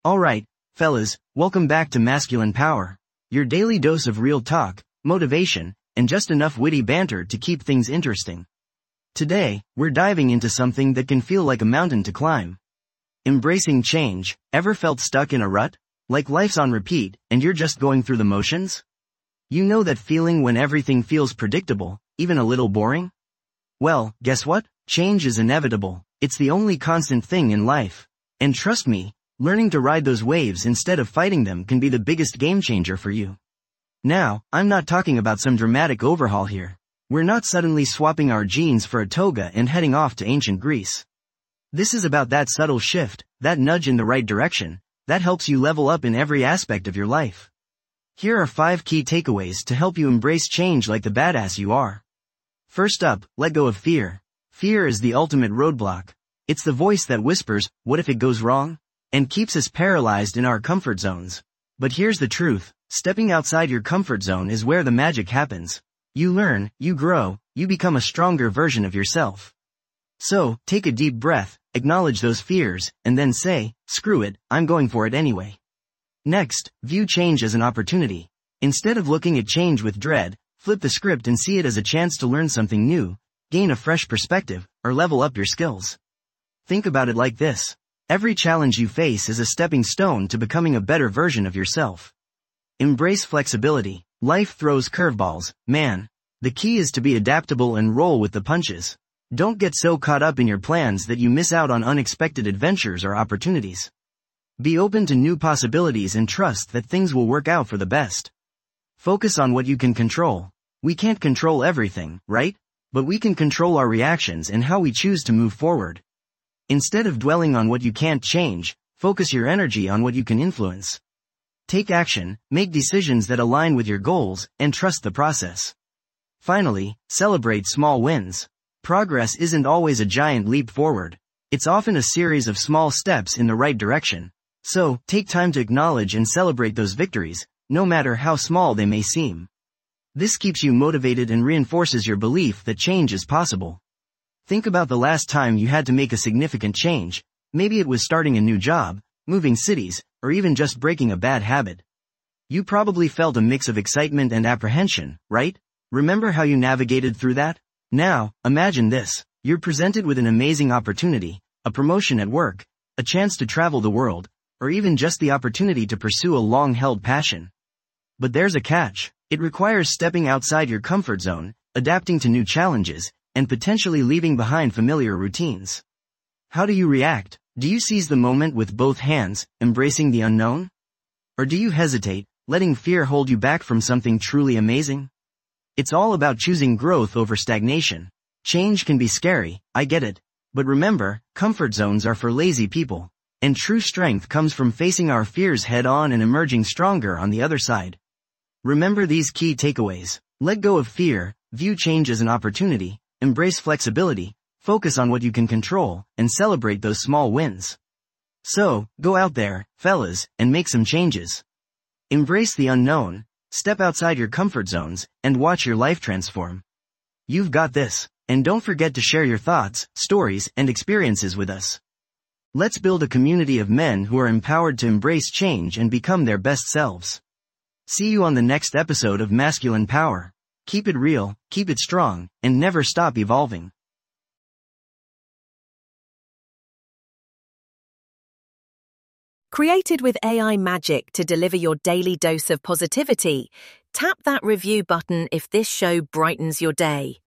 Alright, fellas, welcome back to Masculine Power, your daily dose of real talk, motivation, and just enough witty banter to keep things interesting. Today, we're diving into something that can feel like a mountain to climb. Embracing change. Ever felt stuck in a rut? Like life's on repeat, and you're just going through the motions? You know that feeling when everything feels predictable, even a little boring? Well, guess what? Change is inevitable. It's the only constant thing in life. And trust me, learning to ride those waves instead of fighting them can be the biggest game changer for you. Now, I'm not talking about some dramatic overhaul here. We're not suddenly swapping our jeans for a toga and heading off to ancient Greece. This is about that subtle shift, that nudge in the right direction, that helps you level up in every aspect of your life. Here are 5 key takeaways to help you embrace change like the badass you are. First up, let go of fear. Fear is the ultimate roadblock. It's the voice that whispers, "What if it goes wrong?" and keeps us paralyzed in our comfort zones. But here's the truth, stepping outside your comfort zone is where the magic happens. You learn, you grow, you become a stronger version of yourself. So, take a deep breath, acknowledge those fears, and then say, "Screw it, I'm going for it anyway." Next, view change as an opportunity. Instead of looking at change with dread, flip the script and see it as a chance to learn something new, gain a fresh perspective, or level up your skills. Think about it like this. Every challenge you face is a stepping stone to becoming a better version of yourself. Embrace flexibility. Life throws curveballs, man. The key is to be adaptable and roll with the punches. Don't get so caught up in your plans that you miss out on unexpected adventures or opportunities. Be open to new possibilities and trust that things will work out for the best. Focus on what you can control. We can't control everything, right? But we can control our reactions and how we choose to move forward. Instead of dwelling on what you can't change, focus your energy on what you can influence. Take action, make decisions that align with your goals, and trust the process. Finally, celebrate small wins. Progress isn't always a giant leap forward. It's often a series of small steps in the right direction. So, take time to acknowledge and celebrate those victories, no matter how small they may seem. This keeps you motivated and reinforces your belief that change is possible. Think about the last time you had to make a significant change. Maybe it was starting a new job, moving cities, or even just breaking a bad habit. You probably felt a mix of excitement and apprehension, right? Remember how you navigated through that? Now, imagine this. You're presented with an amazing opportunity, a promotion at work, a chance to travel the world, or even just the opportunity to pursue a long-held passion. But there's a catch. It requires stepping outside your comfort zone, adapting to new challenges, and potentially leaving behind familiar routines. How do you react? Do you seize the moment with both hands, embracing the unknown? Or do you hesitate, letting fear hold you back from something truly amazing? It's all about choosing growth over stagnation. Change can be scary, I get it. But remember, comfort zones are for lazy people. And true strength comes from facing our fears head-on and emerging stronger on the other side. Remember these key takeaways. Let go of fear, view change as an opportunity, embrace flexibility, focus on what you can control, and celebrate those small wins. So, go out there, fellas, and make some changes. Embrace the unknown, step outside your comfort zones, and watch your life transform. You've got this, and don't forget to share your thoughts, stories, and experiences with us. Let's build a community of men who are empowered to embrace change and become their best selves. See you on the next episode of Masculine Power. Keep it real, keep it strong, and never stop evolving. Created with AI magic to deliver your daily dose of positivity, tap that review button if this show brightens your day.